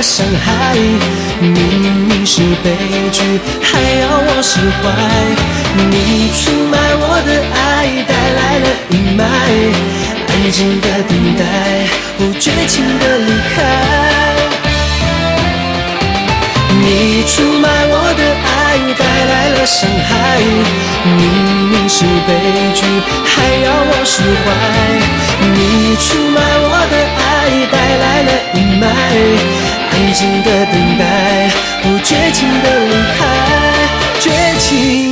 了伤害。明明是悲剧，还要我释怀。你出卖我的爱，带来了阴霾。安静的等待，不绝情的离开。你出卖我的爱，带来了伤害。明明是悲剧，还要我释怀。你出卖我的爱，带来了阴霾。安静的等待，不绝情的离开，绝情。